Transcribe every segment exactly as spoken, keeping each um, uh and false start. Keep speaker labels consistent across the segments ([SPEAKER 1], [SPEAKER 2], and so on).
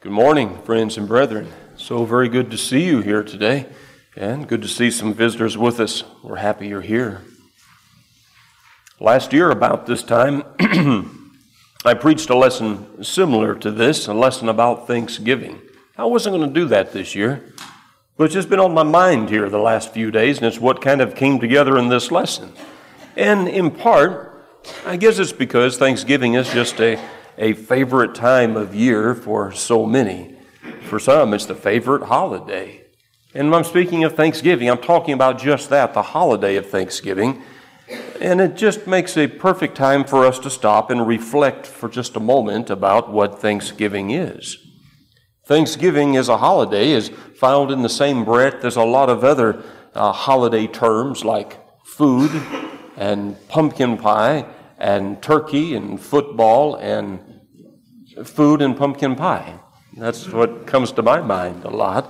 [SPEAKER 1] Good morning, friends and brethren. So very good to see you here today, and good to see some visitors with us. We're happy you're here. Last year, about this time, I preached a lesson similar to this, a lesson about Thanksgiving. I wasn't going to do that this year, but it's just been on my mind here the last few days, and it's what kind of came together in this lesson. And in part, I guess it's because Thanksgiving is just a a favorite time of year for so many. For some, it's the favorite holiday. And when I'm speaking of Thanksgiving, I'm talking about just that, the holiday of Thanksgiving. And it just makes a perfect time for us to stop and reflect for just a moment about what Thanksgiving is. Thanksgiving as a holiday is found in the same breath as a lot of other uh, holiday terms like food and pumpkin pie and turkey and football and food and pumpkin pie. That's what comes to my mind a lot.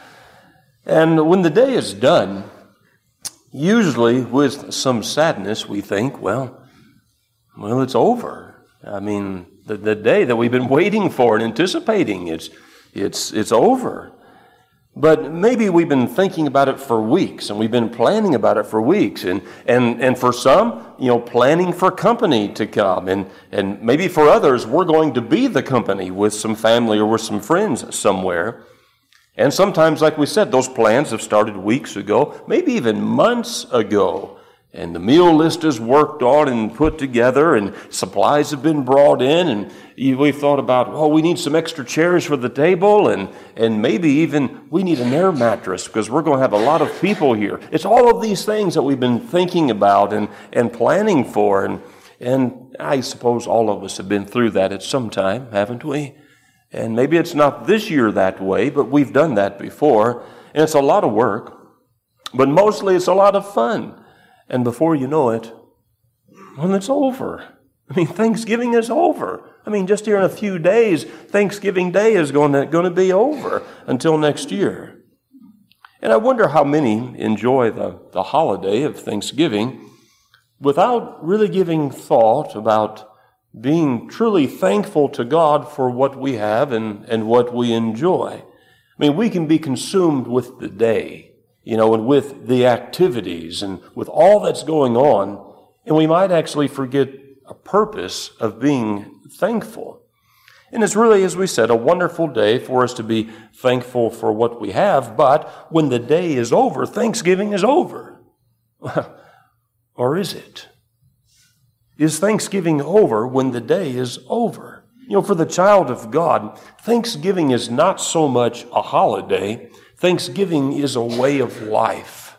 [SPEAKER 1] And when the day is done, usually with some sadness, we think, well, well, it's over. I mean, the, the day that we've been waiting for and anticipating, it's it's it's over. But maybe we've been thinking about it for weeks, and we've been planning about it for weeks, and and and for some, you know, planning for company to come, and and maybe for others, we're going to be the company with some family or with some friends somewhere. And sometimes, like we said, those plans have started weeks ago, maybe even months ago, and the meal list is worked on and put together, and supplies have been brought in, and we've thought about, well, we need some extra chairs for the table, and, and maybe even we need an air mattress because we're going to have a lot of people here. It's all of these things that we've been thinking about and, and planning for, and, and I suppose all of us have been through that at some time, haven't we? And maybe it's not this year that way, but we've done that before, and it's a lot of work, but mostly it's a lot of fun. And before you know it, well, it's over. I mean, Thanksgiving is over. I mean, just here in a few days, Thanksgiving Day is going to, going to be over until next year. And I wonder how many enjoy the, the holiday of Thanksgiving without really giving thought about being truly thankful to God for what we have and, and what we enjoy. I mean, we can be consumed with the day, you know, and with the activities and with all that's going on, and we might actually forget a purpose of being thankful. And it's really, as we said, a wonderful day for us to be thankful for what we have, but when the day is over, Thanksgiving is over. Or is it? Is Thanksgiving over when the day is over? You know, for the child of God, Thanksgiving is not so much a holiday. Thanksgiving is a way of life.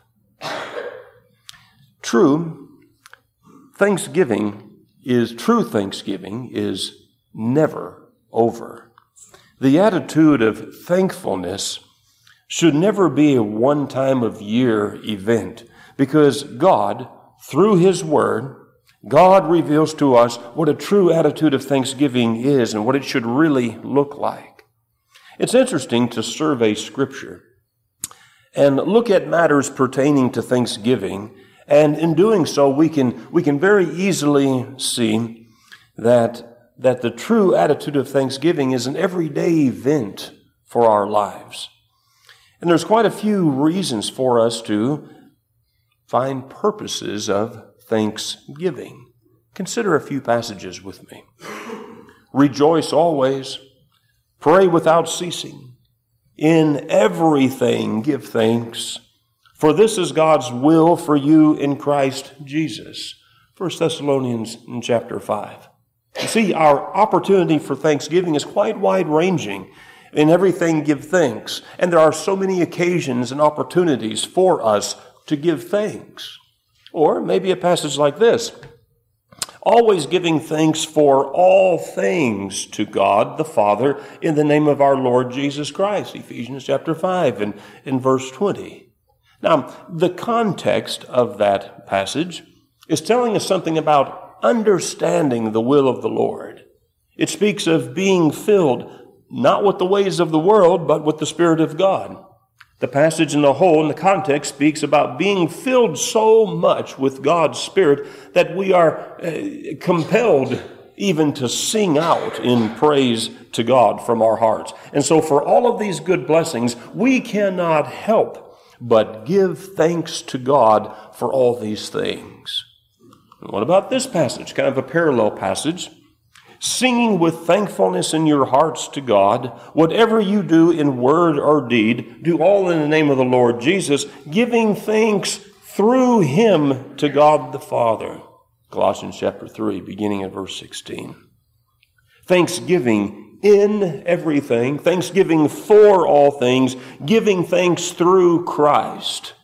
[SPEAKER 1] True, Thanksgiving is, true Thanksgiving is never over. The attitude of thankfulness should never be a one-time of year event, because God, through His Word, God reveals to us what a true attitude of thanksgiving is and what it should really look like. It's interesting to survey Scripture and look at matters pertaining to thanksgiving, and in doing so, we can we can very easily see that, that the true attitude of thanksgiving is an everyday event for our lives. And there's quite a few reasons for us to find purposes of thanksgiving. Consider a few passages with me. Rejoice always, pray without ceasing, in everything give thanks, for this is God's will for you in Christ Jesus. First Thessalonians chapter five. You see, our opportunity for thanksgiving is quite wide-ranging. In everything give thanks, and there are so many occasions and opportunities for us to give thanks. Or maybe a passage like this. Always giving thanks for all things to God the Father in the name of our Lord Jesus Christ. Ephesians chapter five and in verse twenty. Now, the context of that passage is telling us something about understanding the will of the Lord. It speaks of being filled not with the ways of the world, but with the Spirit of God. The passage in the whole, in the context, speaks about being filled so much with God's Spirit that we are uh, compelled even to sing out in praise to God from our hearts. And so for all of these good blessings, we cannot help but give thanks to God for all these things. And what about this passage? Kind of a parallel passage. Singing with thankfulness in your hearts to God, whatever you do in word or deed, do all in the name of the Lord Jesus, giving thanks through him to God the Father. Colossians chapter three, beginning at verse sixteen. Thanksgiving in everything, thanksgiving for all things, giving thanks through Christ.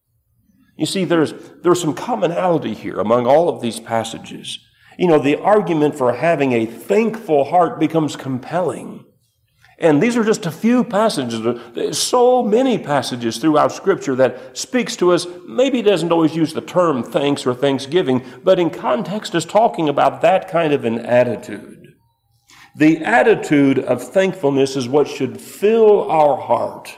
[SPEAKER 1] You see, there's, there's some commonality here among all of these passages. You know, the argument for having a thankful heart becomes compelling. And these are just a few passages. There's so many passages throughout Scripture that speaks to us. Maybe it doesn't always use the term thanks or thanksgiving, but in context is talking about that kind of an attitude. The attitude of thankfulness is what should fill our heart.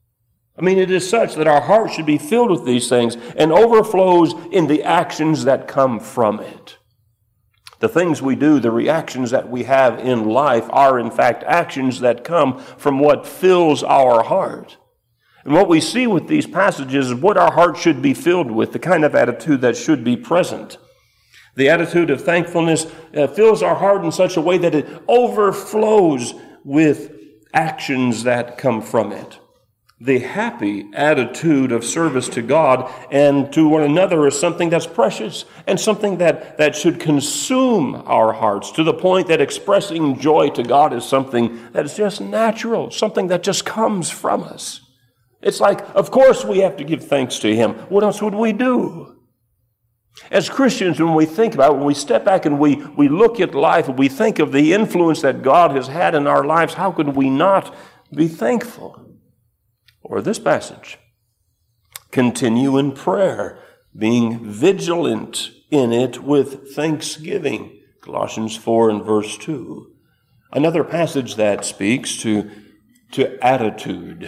[SPEAKER 1] I mean, it is such that our heart should be filled with these things and overflows in the actions that come from it. The things we do, the reactions that we have in life are in fact actions that come from what fills our heart. And what we see with these passages is what our heart should be filled with, the kind of attitude that should be present. The attitude of thankfulness uh, fills our heart in such a way that it overflows with actions that come from it. The happy attitude of service to God and to one another is something that's precious and something that, that should consume our hearts to the point that expressing joy to God is something that is just natural, something that just comes from us. It's like, of course we have to give thanks to him. What else would we do? As Christians, when we think about it, when we step back and we, we look at life and we think of the influence that God has had in our lives, how could we not be thankful? Or this passage, continue in prayer, being vigilant in it with thanksgiving. Colossians four and verse two. Another passage that speaks to, to attitude.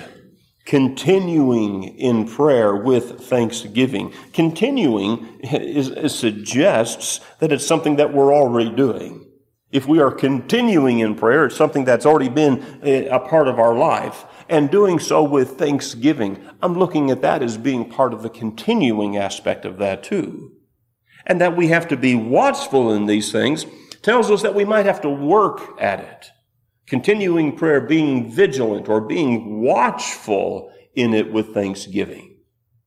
[SPEAKER 1] Continuing in prayer with thanksgiving. Continuing is, is suggests that it's something that we're already doing. If we are continuing in prayer, it's something that's already been a part of our life. And doing so with thanksgiving. I'm looking at that as being part of the continuing aspect of that too. And that we have to be watchful in these things tells us that we might have to work at it. Continuing prayer, being vigilant or being watchful in it with thanksgiving.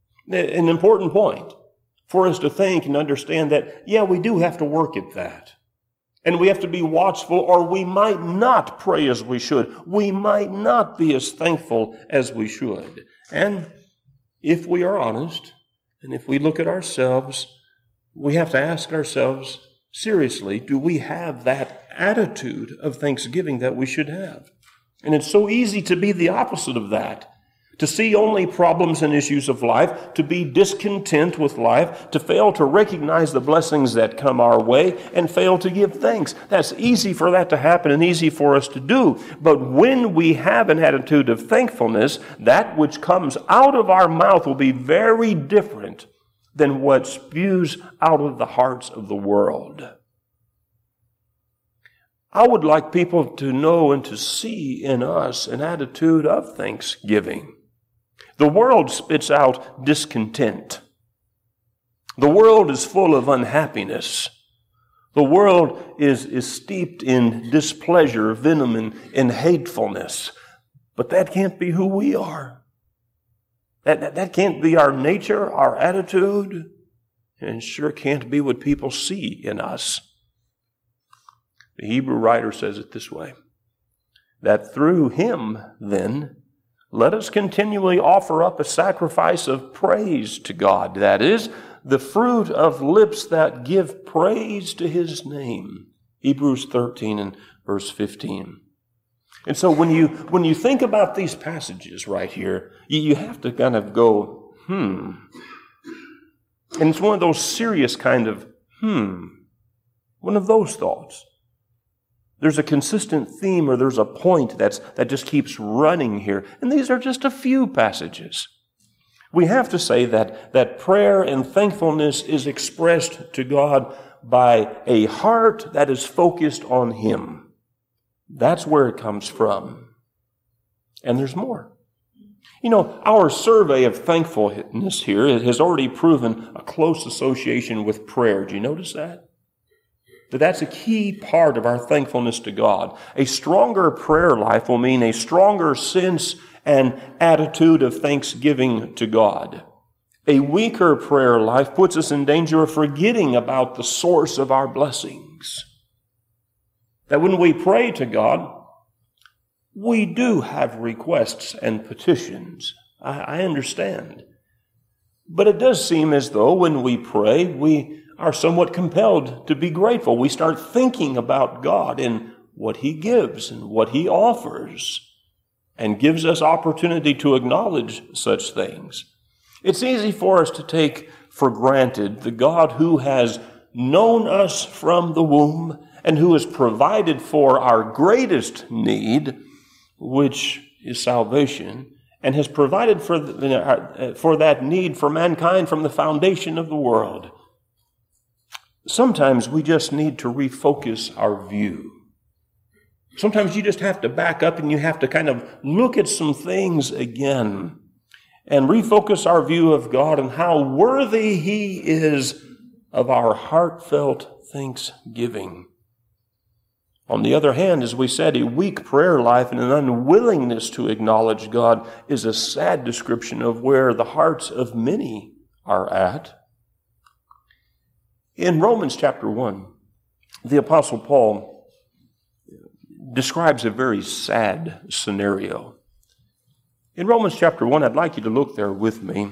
[SPEAKER 1] An important point for us to think and understand that, yeah, we do have to work at that. And we have to be watchful, or we might not pray as we should. We might not be as thankful as we should. And if we are honest, and if we look at ourselves, we have to ask ourselves, seriously, do we have that attitude of thanksgiving that we should have? And it's so easy to be the opposite of that. To see only problems and issues of life, to be discontent with life, to fail to recognize the blessings that come our way, and fail to give thanks. That's easy for that to happen and easy for us to do. But when we have an attitude of thankfulness, that which comes out of our mouth will be very different than what spews out of the hearts of the world. I would like people to know and to see in us an attitude of thanksgiving. The world spits out discontent. The world is full of unhappiness. The world is, is steeped in displeasure, venom, and, and hatefulness. But that can't be who we are. That, that, that can't be our nature, our attitude, and sure can't be what people see in us. The Hebrew writer says it this way, that through him, then, let us continually offer up a sacrifice of praise to God. That is, the fruit of lips that give praise to his name. Hebrews thirteen and verse fifteen. And so when you when you think about these passages right here, you, you have to kind of go, hmm. And it's one of those serious kind of, hmm. One of those thoughts. There's a consistent theme or there's a point that's, that just keeps running here. And these are just a few passages. We have to say that, that prayer and thankfulness is expressed to God by a heart that is focused on him. That's where it comes from. And there's more. You know, our survey of thankfulness here has already proven a close association with prayer. Do you notice that? That that's a key part of our thankfulness to God. A stronger prayer life will mean a stronger sense and attitude of thanksgiving to God. A weaker prayer life puts us in danger of forgetting about the source of our blessings. That when we pray to God, we do have requests and petitions. I, I understand. But it does seem as though when we pray, we are somewhat compelled to be grateful. We start thinking about God and what He gives and what He offers, and gives us opportunity to acknowledge such things. It's easy for us to take for granted the God who has known us from the womb and who has provided for our greatest need, which is salvation, and has provided for, the, for that need for mankind from the foundation of the world. Sometimes we just need to refocus our view. Sometimes you just have to back up and you have to kind of look at some things again and refocus our view of God and how worthy He is of our heartfelt thanksgiving. On the other hand, as we said, a weak prayer life and an unwillingness to acknowledge God is a sad description of where the hearts of many are at. In Romans chapter one, the Apostle Paul describes a very sad scenario. In Romans chapter one, I'd like you to look there with me,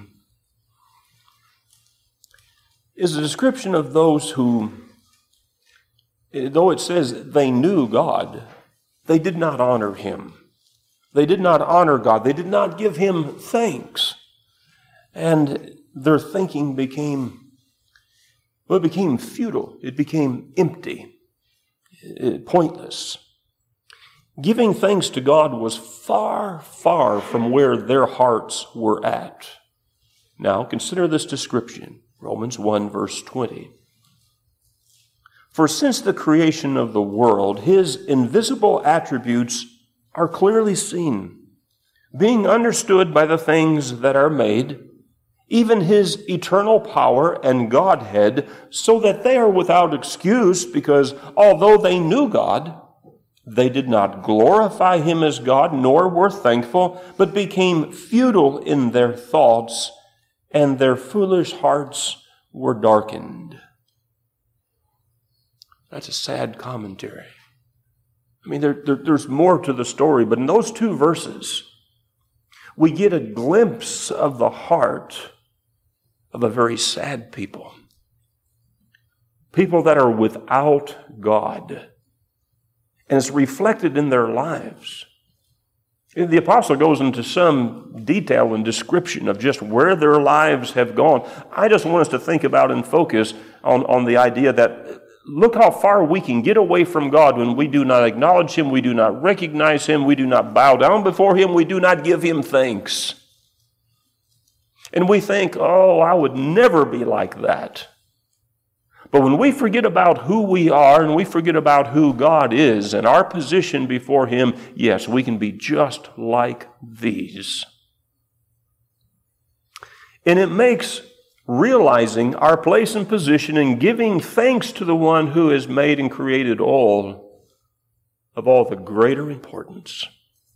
[SPEAKER 1] is a description of those who, though it says they knew God, they did not honor Him. They did not honor God. They did not give Him thanks. And their thinking became, well, it became futile. It became empty, pointless. Giving thanks to God was far, far from where their hearts were at. Now, consider this description, Romans one, verse twenty. For since the creation of the world, His invisible attributes are clearly seen, being understood by the things that are made, even His eternal power and Godhead, so that they are without excuse, because although they knew God, they did not glorify Him as God, nor were thankful, but became futile in their thoughts, and their foolish hearts were darkened. That's a sad commentary. I mean, there, there, there's more to the story, but in those two verses, we get a glimpse of the heart of a very sad people. People that are without God. And it's reflected in their lives. The apostle goes into some detail and description of just where their lives have gone. I just want us to think about and focus on, on the idea that look how far we can get away from God when we do not acknowledge Him, we do not recognize Him, we do not bow down before Him, we do not give Him thanks. And we think, oh, I would never be like that. But when we forget about who we are and we forget about who God is and our position before Him, yes, we can be just like these. And it makes realizing our place and position and giving thanks to the one who has made and created all of all the greater importance.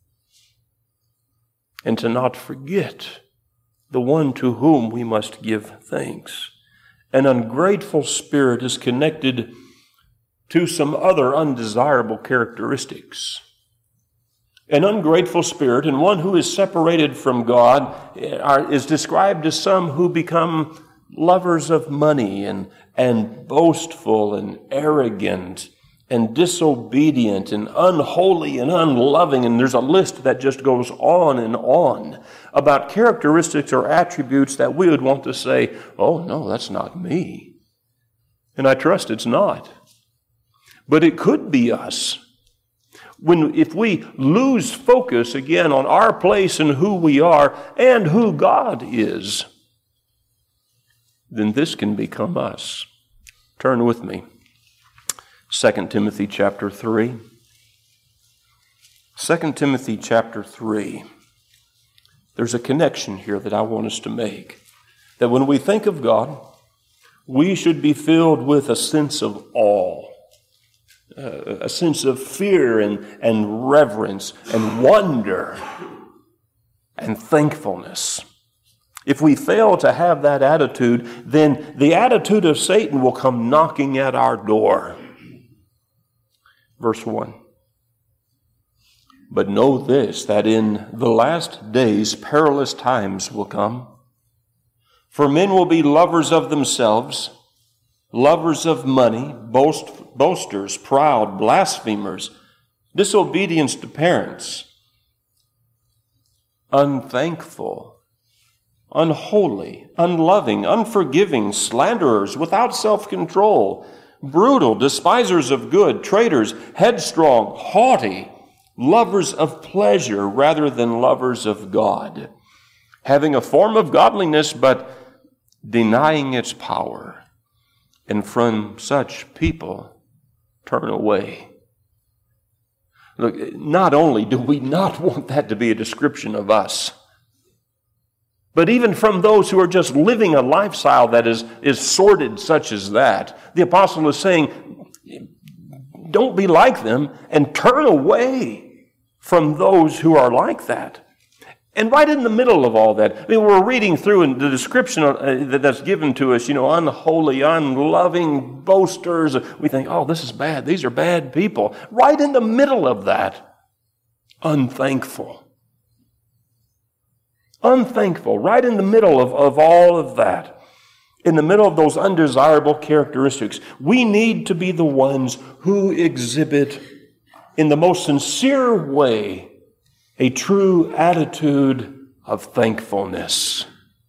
[SPEAKER 1] And to not forget the one to whom we must give thanks. An ungrateful spirit is connected to some other undesirable characteristics. An ungrateful spirit and one who is separated from God are, is described as some who become lovers of money and, and boastful and arrogant and disobedient and unholy and unloving. And there's a list that just goes on and on about characteristics or attributes that we would want to say, oh, no, that's not me. And I trust it's not. But it could be us. When, if we lose focus again on our place and who we are and who God is, then this can become us. Turn with me. Second Timothy chapter three. Second Timothy chapter three. There's a connection here that I want us to make. That when we think of God, we should be filled with a sense of awe, uh, a sense of fear and, and reverence and wonder and thankfulness. If we fail to have that attitude, then the attitude of Satan will come knocking at our door. Verse one. But know this, that in the last days perilous times will come. For men will be lovers of themselves, lovers of money, boast, boasters, proud, blasphemers, disobedience to parents, unthankful, unholy, unloving, unforgiving, slanderers, without self-control, brutal, despisers of good, traitors, headstrong, haughty, lovers of pleasure rather than lovers of God, having a form of godliness but denying its power. And from such people turn away. Look, not only do we not want that to be a description of us, but even from those who are just living a lifestyle that is, is sordid such as that, the apostle is saying, don't be like them and turn away from those who are like that. And right in the middle of all that, I mean, we're reading through in the description that's given to us, you know, unholy, unloving, boasters. We think, oh, this is bad. These are bad people. Right in the middle of that, unthankful. Unthankful, right in the middle of, of all of that. In the middle of those undesirable characteristics, we need to be the ones who exhibit in the most sincere way a true attitude of thankfulness.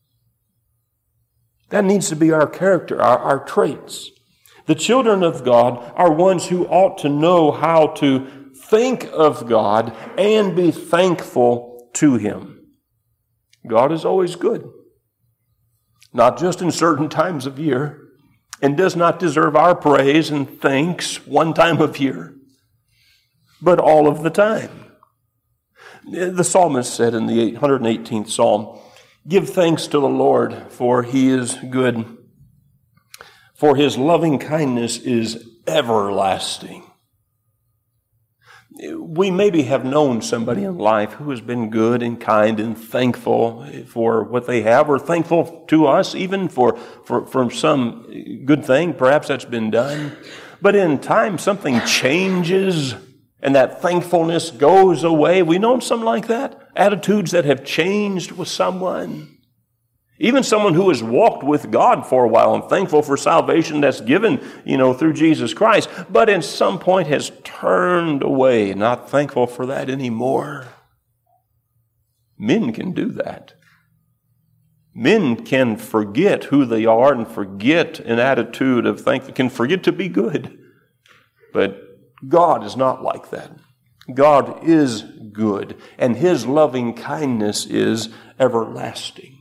[SPEAKER 1] That needs to be our character, our, our traits. The children of God are ones who ought to know how to think of God and be thankful to Him. God is always good, not just in certain times of year, and does not deserve our praise and thanks one time of year, but all of the time. The psalmist said in the one hundred eighteenth Psalm, "Give thanks to the Lord, for He is good, for His loving kindness is everlasting." We maybe have known somebody in life who has been good and kind and thankful for what they have, or thankful to us even for, for, for some good thing, perhaps that's been done. But in time, something changes and that thankfulness goes away. We know some like that. Attitudes that have changed with someone. Even someone who has walked with God for a while and thankful for salvation that's given, you know, through Jesus Christ, but at some point has turned away, not thankful for that anymore. Men can do that. Men can forget who they are and forget an attitude of thankfulness, can forget to be good. But God is not like that. God is good, and His loving kindness is everlasting.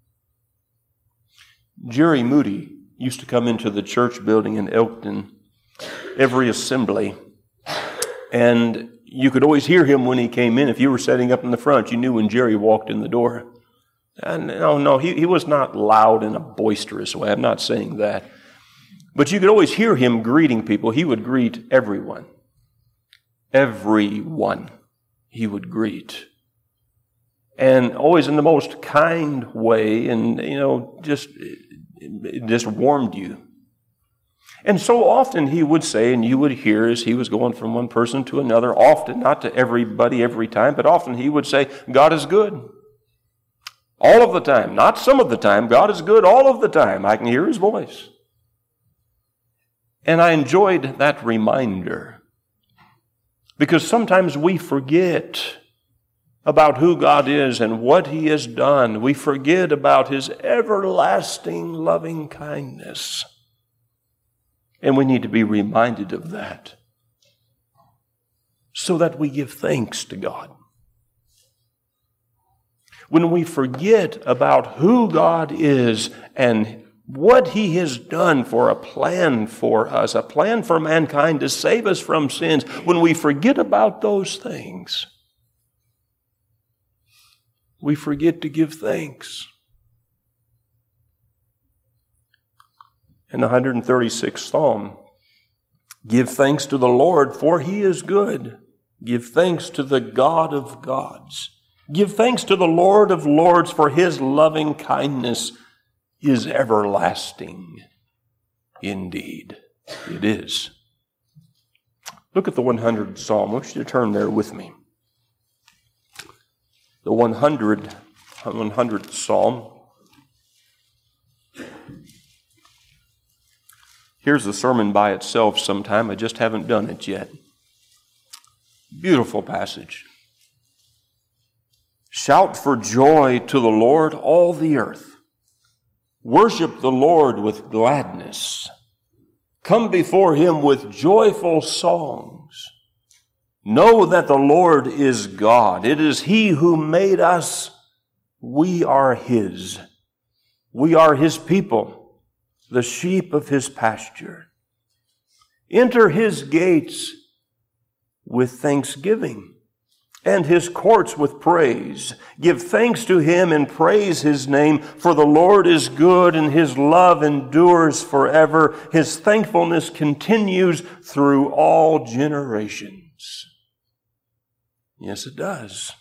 [SPEAKER 1] Jerry Moody used to come into the church building in Elkton every assembly, and you could always hear him when he came in. If you were setting up in the front, you knew when Jerry walked in the door. And no, no, he, he was not loud in a boisterous way. I'm not saying that. But you could always hear him greeting people. He would greet everyone. Everyone he would greet. And always in the most kind way, and, you know, just, it just warmed you. And so often he would say, and you would hear as he was going from one person to another, often, not to everybody every time, but often he would say, God is good. All of the time, not some of the time. God is good all of the time. I can hear His voice. And I enjoyed that reminder, because sometimes we forget about who God is and what He has done. We forget about His everlasting loving kindness. And we need to be reminded of that so that we give thanks to God. When we forget about who God is and what He has done for a plan for us, a plan for mankind to save us from sins, when we forget about those things, we forget to give thanks. In the one hundred thirty-sixth Psalm, give thanks to the Lord, for He is good. Give thanks to the God of gods. Give thanks to the Lord of lords, for His loving kindness is everlasting. Indeed, it is. Look at the one hundredth Psalm. I want you to turn there with me. The one hundredth Psalm. Here's a sermon by itself sometime. I just haven't done it yet. Beautiful passage. Shout for joy to the Lord, all the earth. Worship the Lord with gladness. Come before Him with joyful songs. Know that the Lord is God. It is He who made us. We are His. We are His people, the sheep of His pasture. Enter His gates with thanksgiving and His courts with praise. Give thanks to Him and praise His name, for the Lord is good and His love endures forever. His thankfulness continues through all generations. Yes, it does.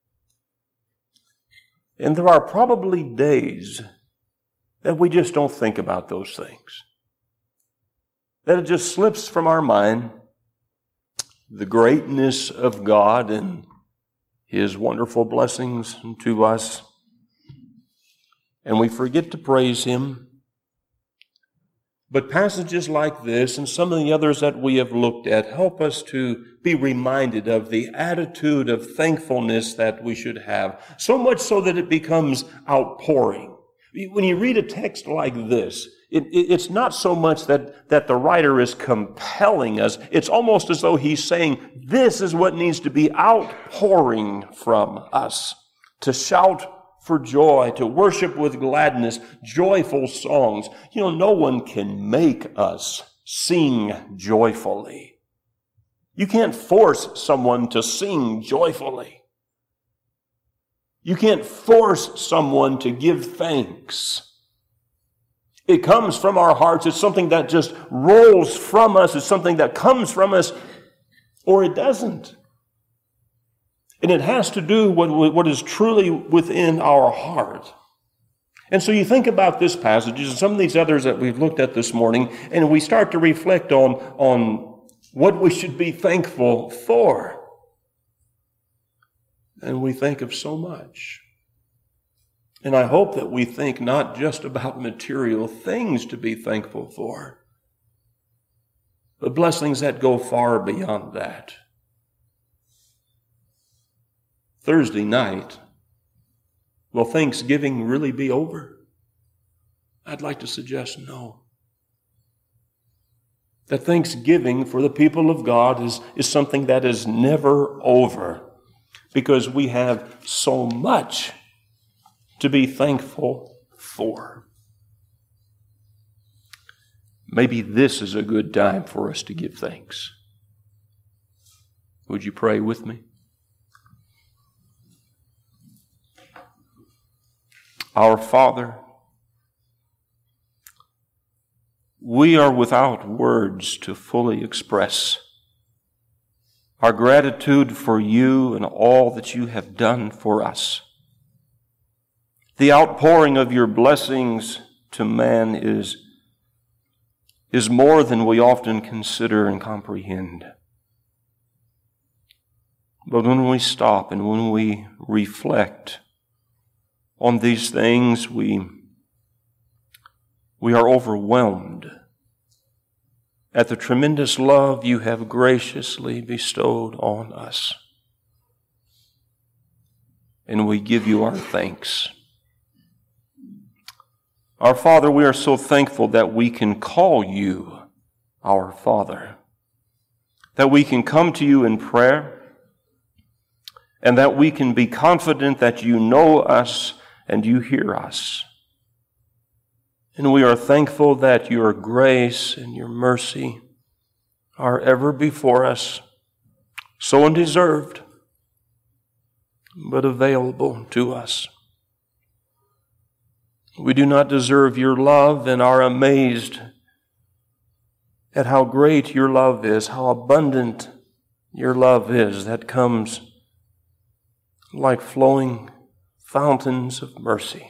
[SPEAKER 1] And there are probably days that we just don't think about those things. That it just slips from our mind, the greatness of God and His wonderful blessings to us. And we forget to praise Him. But passages like this and some of the others that we have looked at help us to be reminded of the attitude of thankfulness that we should have, so much so that it becomes outpouring. When you read a text like this, it, it, it's not so much that, that the writer is compelling us. It's almost as though he's saying, this is what needs to be outpouring from us. To shout for joy, to worship with gladness, joyful songs. You know, no one can make us sing joyfully. You can't force someone to sing joyfully. You can't force someone to give thanks. It comes from our hearts. It's something that just rolls from us. It's something that comes from us, or it doesn't. And it has to do with what is truly within our heart. And so you think about this passage and some of these others that we've looked at this morning, and we start to reflect on, on what we should be thankful for. And we think of so much. And I hope that we think not just about material things to be thankful for, but blessings that go far beyond that. Thursday night, will Thanksgiving really be over? I'd like to suggest no. That Thanksgiving for the people of God is, is something that is never over, because we have so much to be thankful for. Maybe this is a good time for us to give thanks. Would you pray with me? Our Father, we are without words to fully express our gratitude for you and all that you have done for us. The outpouring of your blessings to man is, is more than we often consider and comprehend. But when we stop and when we reflect on these things, we, we are overwhelmed at the tremendous love you have graciously bestowed on us. And we give you our thanks. Our Father, we are so thankful that we can call you our Father, that we can come to you in prayer, and that we can be confident that you know us and you hear us. And we are thankful that your grace and your mercy are ever before us, so undeserved, but available to us. We do not deserve your love and are amazed at how great your love is, how abundant your love is that comes like flowing fountains of mercy.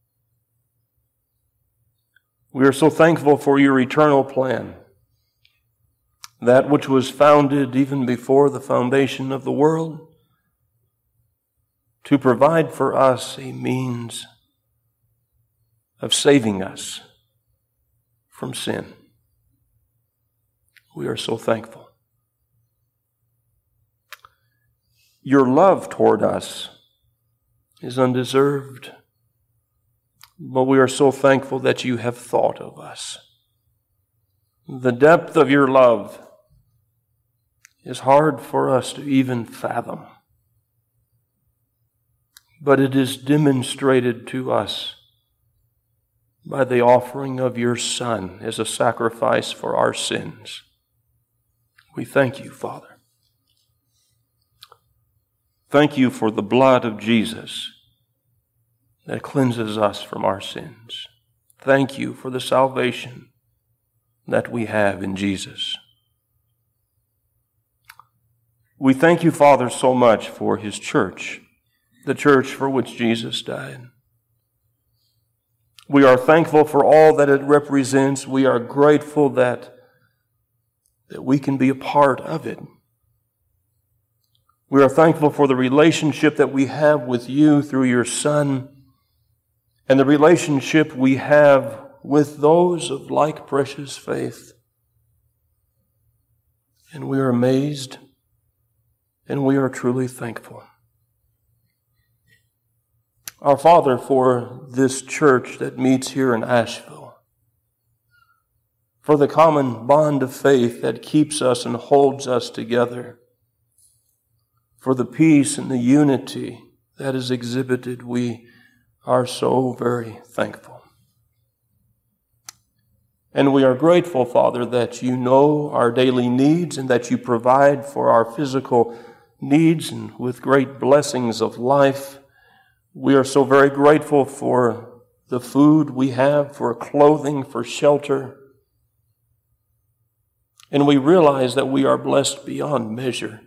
[SPEAKER 1] We are so thankful for your eternal plan, that which was founded even before the foundation of the world, to provide for us a means of saving us from sin. We are so thankful. Your love toward us is undeserved, but we are so thankful that you have thought of us. The depth of your love is hard for us to even fathom, but it is demonstrated to us by the offering of your Son as a sacrifice for our sins. We thank you, Father. Thank you for the blood of Jesus that cleanses us from our sins. Thank you for the salvation that we have in Jesus. We thank you, Father, so much for his church, the church for which Jesus died. We are thankful for all that it represents. We are grateful that, that we can be a part of it. We are thankful for the relationship that we have with you through your Son, and the relationship we have with those of like precious faith. And we are amazed, and we are truly thankful. Our Father, for this church that meets here in Asheville, for the common bond of faith that keeps us and holds us together, for the peace and the unity that is exhibited, we are so very thankful. And we are grateful, Father, that you know our daily needs and that you provide for our physical needs, and with great blessings of life. We are so very grateful for the food we have, for clothing, for shelter. And we realize that we are blessed beyond measure.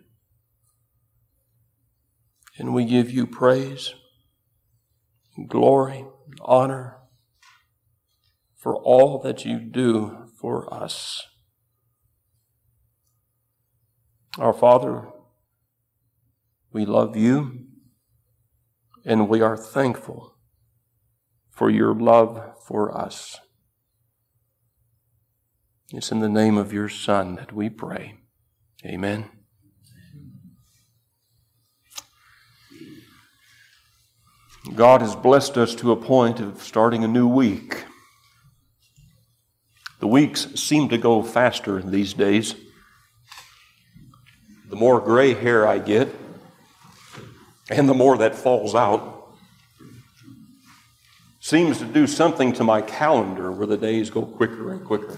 [SPEAKER 1] And we give you praise, glory, honor for all that you do for us. Our Father, we love you, and we are thankful for your love for us. It's in the name of your Son that we pray. Amen. God has blessed us to a point of starting a new week. The weeks seem to go faster these days. The more gray hair I get, and the more that falls out, seems to do something to my calendar where the days go quicker and quicker.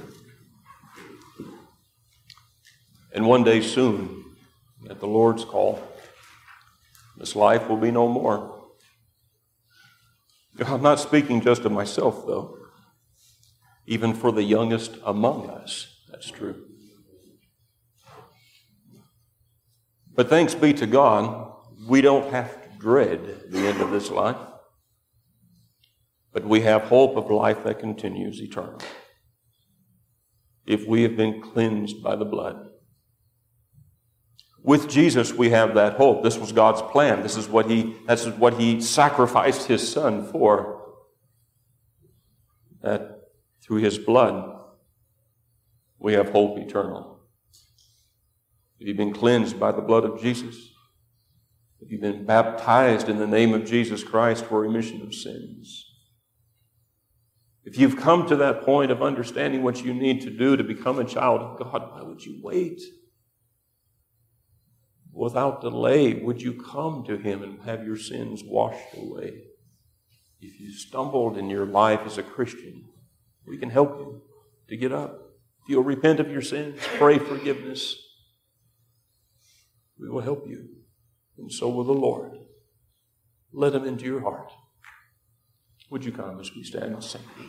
[SPEAKER 1] And one day soon, at the Lord's call, this life will be no more. I'm not speaking just of myself, though. Even for the youngest among us, that's true. But thanks be to God, we don't have to dread the end of this life, but we have hope of life that continues eternal. If we have been cleansed by the blood. With Jesus, we have that hope. This was God's plan. This is what he, that's what he sacrificed his Son for. That through his blood, we have hope eternal. If you've been cleansed by the blood of Jesus, if you've been baptized in the name of Jesus Christ for remission of sins, if you've come to that point of understanding what you need to do to become a child of God, why would you wait? Without delay, would you come to him and have your sins washed away? If you stumbled in your life as a Christian, we can help you to get up. If you'll repent of your sins, pray forgiveness, we will help you. And so will the Lord. let Him into your heart. Would you come as we stand and sing?